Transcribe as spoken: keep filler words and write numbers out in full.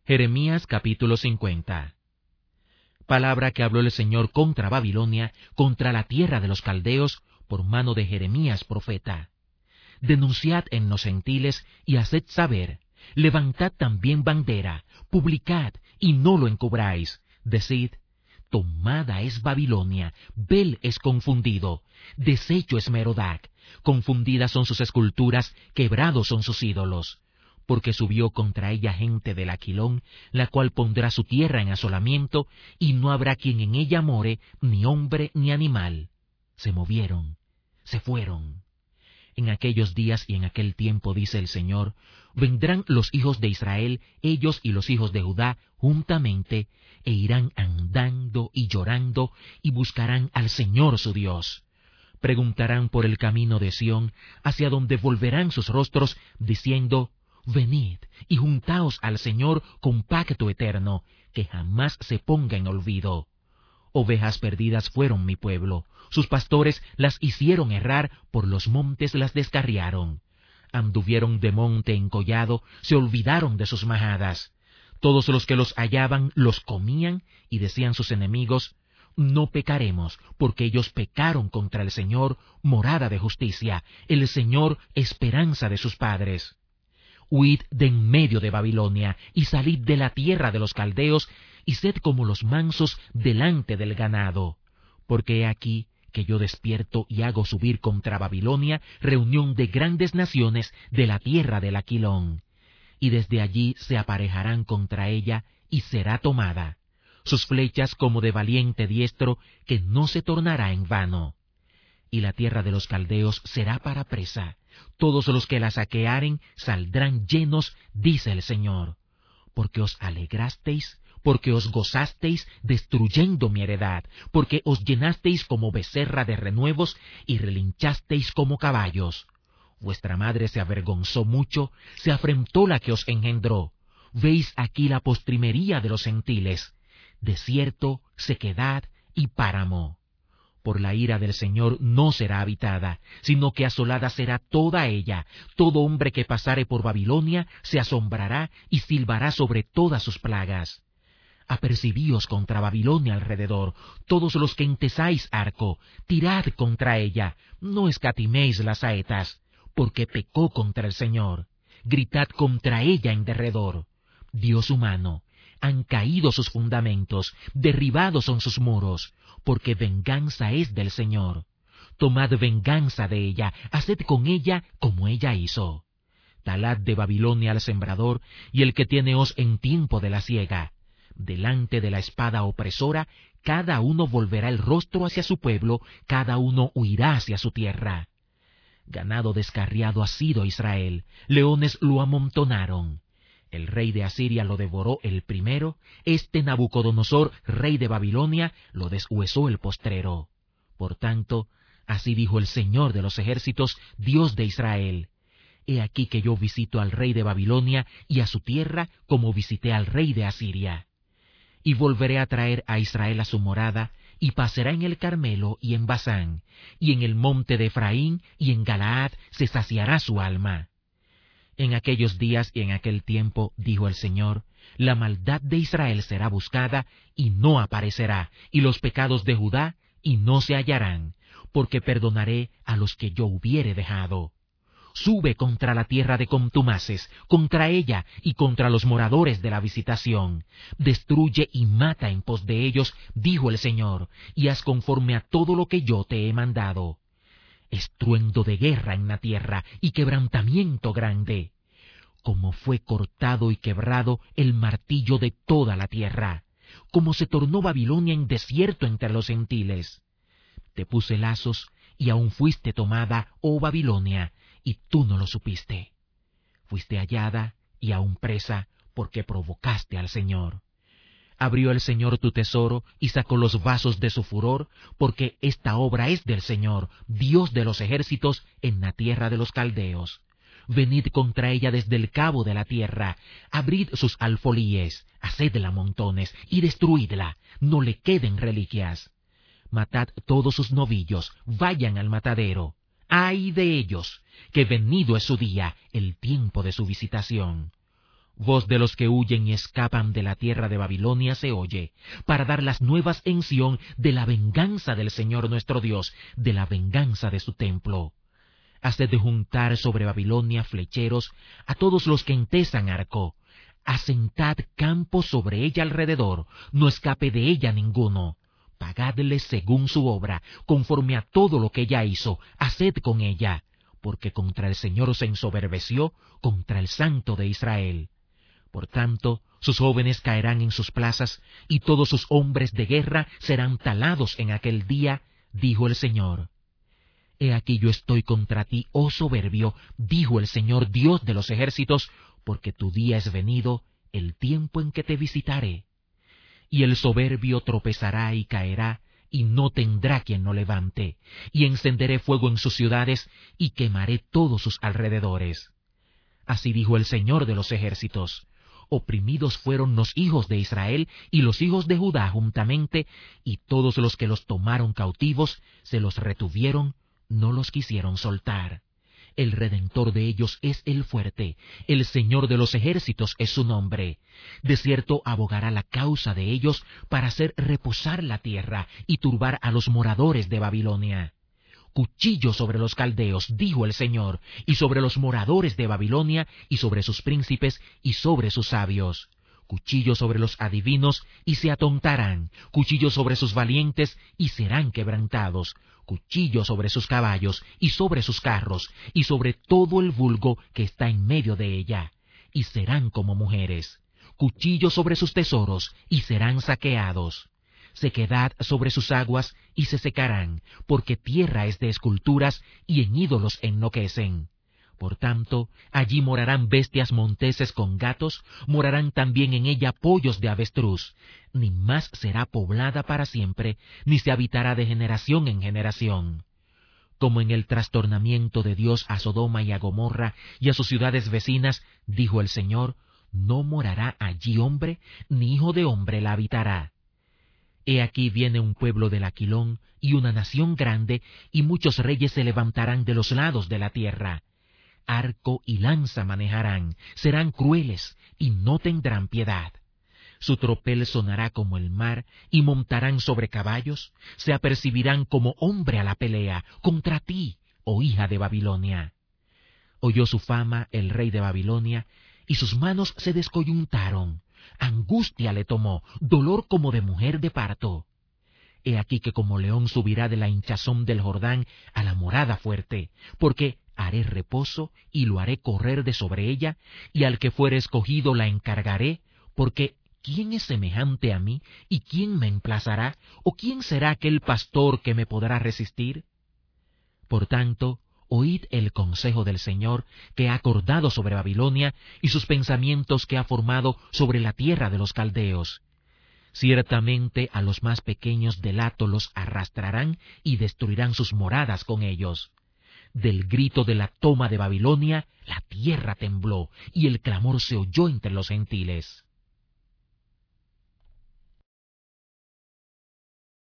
Jeremías capítulo cincuenta. Palabra que habló el Señor contra Babilonia, contra la tierra de los caldeos, por mano de Jeremías profeta. Denunciad en los gentiles y haced saber, levantad también bandera, publicad y no lo encubráis. Decid, tomada es Babilonia, Bel es confundido, deshecho es Merodac, confundidas son sus esculturas, quebrados son sus ídolos. Porque subió contra ella gente del Aquilón, la cual pondrá su tierra en asolamiento, y no habrá quien en ella more, ni hombre ni animal. Se movieron, se fueron. En aquellos días y en aquel tiempo, dice el Señor, vendrán los hijos de Israel, ellos y los hijos de Judá, juntamente, e irán andando y llorando, y buscarán al Señor su Dios. Preguntarán por el camino de Sión, hacia donde volverán sus rostros, diciendo, venid y juntaos al Señor con pacto eterno, que jamás se ponga en olvido. Ovejas perdidas fueron mi pueblo, sus pastores las hicieron errar, por los montes las descarriaron. Anduvieron de monte en collado, se olvidaron de sus majadas. Todos los que los hallaban los comían, y decían sus enemigos, no pecaremos, porque ellos pecaron contra el Señor, morada de justicia, el Señor, esperanza de sus padres. Huid de en medio de Babilonia, y salid de la tierra de los caldeos, y sed como los mansos delante del ganado. Porque he aquí que yo despierto y hago subir contra Babilonia reunión de grandes naciones de la tierra del Aquilón. Y desde allí se aparejarán contra ella, y será tomada. Sus flechas como de valiente diestro, que no se tornará en vano. Y la tierra de los caldeos será para presa. Todos los que la saquearen saldrán llenos, dice el Señor. Porque os alegrasteis, porque os gozasteis destruyendo mi heredad, porque os llenasteis como becerra de renuevos y relinchasteis como caballos. Vuestra madre se avergonzó mucho, se afrentó la que os engendró. Veis aquí la postrimería de los gentiles, desierto, sequedad y páramo. Por la ira del Señor no será habitada, sino que asolada será toda ella. Todo hombre que pasare por Babilonia se asombrará y silbará sobre todas sus plagas. Apercibíos contra Babilonia alrededor, todos los que entesáis arco, tirad contra ella, no escatiméis las saetas, porque pecó contra el Señor. Gritad contra ella en derredor. Dios humano, han caído sus fundamentos, derribados son sus muros, porque venganza es del Señor. Tomad venganza de ella, haced con ella como ella hizo. Talad de Babilonia al sembrador, y el que tiene hoz en tiempo de la siega. Delante de la espada opresora, cada uno volverá el rostro hacia su pueblo, cada uno huirá hacia su tierra. Ganado descarriado ha sido Israel, leones lo amontonaron. El rey de Asiria lo devoró el primero, este Nabucodonosor, rey de Babilonia, lo deshuesó el postrero. Por tanto, así dijo el Señor de los ejércitos, Dios de Israel: He aquí que yo visito al rey de Babilonia y a su tierra como visité al rey de Asiria. Y volveré a traer a Israel a su morada, y pasará en el Carmelo y en Basán, y en el monte de Efraín y en Galaad se saciará su alma. En aquellos días y en aquel tiempo, dijo el Señor, la maldad de Israel será buscada y no aparecerá, y los pecados de Judá y no se hallarán, porque perdonaré a los que yo hubiere dejado. Sube contra la tierra de contumaces, contra ella y contra los moradores de la visitación. Destruye y mata en pos de ellos, dijo el Señor, y haz conforme a todo lo que yo te he mandado. Estruendo de guerra en la tierra y quebrantamiento grande, como fue cortado y quebrado el martillo de toda la tierra, como se tornó Babilonia en desierto entre los gentiles. Te puse lazos y aún fuiste tomada, oh Babilonia, y tú no lo supiste. Fuiste hallada y aún presa, porque provocaste al Señor. Abrió el Señor tu tesoro y sacó los vasos de su furor, porque esta obra es del Señor, Dios de los ejércitos, en la tierra de los caldeos. Venid contra ella desde el cabo de la tierra, abrid sus alfolíes, hacedla montones y destruidla, no le queden reliquias. Matad todos sus novillos, vayan al matadero. ¡Ay de ellos! Que venido es su día, el tiempo de su visitación. Voz de los que huyen y escapan de la tierra de Babilonia se oye, para dar las nuevas en Sión de la venganza del Señor nuestro Dios, de la venganza de su templo. Haced de juntar sobre Babilonia flecheros a todos los que entesan arco. Asentad campos sobre ella alrededor, no escape de ella ninguno. Pagadle según su obra, conforme a todo lo que ella hizo, haced con ella, porque contra el Señor se ensoberbeció, contra el Santo de Israel. Por tanto, sus jóvenes caerán en sus plazas, y todos sus hombres de guerra serán talados en aquel día, dijo el Señor. He aquí yo estoy contra ti, oh soberbio, dijo el Señor Dios de los ejércitos, porque tu día es venido, el tiempo en que te visitaré. Y el soberbio tropezará y caerá, y no tendrá quien lo levante, y encenderé fuego en sus ciudades, y quemaré todos sus alrededores. Así dijo el Señor de los ejércitos. Oprimidos fueron los hijos de Israel y los hijos de Judá juntamente, y todos los que los tomaron cautivos se los retuvieron, no los quisieron soltar. El Redentor de ellos es el fuerte, el Señor de los ejércitos es su nombre. De cierto abogará la causa de ellos para hacer reposar la tierra y turbar a los moradores de Babilonia. Cuchillo sobre los caldeos, dijo el Señor, y sobre los moradores de Babilonia, y sobre sus príncipes, y sobre sus sabios. Cuchillo sobre los adivinos, y se atontarán. Cuchillo sobre sus valientes, y serán quebrantados. Cuchillo sobre sus caballos, y sobre sus carros, y sobre todo el vulgo que está en medio de ella. Y serán como mujeres. Cuchillo sobre sus tesoros, y serán saqueados. Sequedad sobre sus aguas, y se secarán, porque tierra es de esculturas, y en ídolos enloquecen. Por tanto, allí morarán bestias monteses con gatos, morarán también en ella pollos de avestruz. Ni más será poblada para siempre, ni se habitará de generación en generación. Como en el trastornamiento de Dios a Sodoma y a Gomorra y a sus ciudades vecinas, dijo el Señor, no morará allí hombre, ni hijo de hombre la habitará. He aquí viene un pueblo del Aquilón y una nación grande, y muchos reyes se levantarán de los lados de la tierra. Arco y lanza manejarán, serán crueles, y no tendrán piedad. Su tropel sonará como el mar, y montarán sobre caballos, se apercibirán como hombre a la pelea, contra ti, oh hija de Babilonia. Oyó su fama el rey de Babilonia, y sus manos se descoyuntaron. Angustia le tomó, dolor como de mujer de parto. He aquí que como león subirá de la hinchazón del Jordán a la morada fuerte, porque haré reposo y lo haré correr de sobre ella, y al que fuere escogido la encargaré, porque ¿quién es semejante a mí, y quién me emplazará, o quién será aquel pastor que me podrá resistir? Por tanto, oíd el consejo del Señor que ha acordado sobre Babilonia y sus pensamientos que ha formado sobre la tierra de los caldeos. Ciertamente a los más pequeños del hato los arrastrarán y destruirán sus moradas con ellos. Del grito de la toma de Babilonia, la tierra tembló y el clamor se oyó entre los gentiles.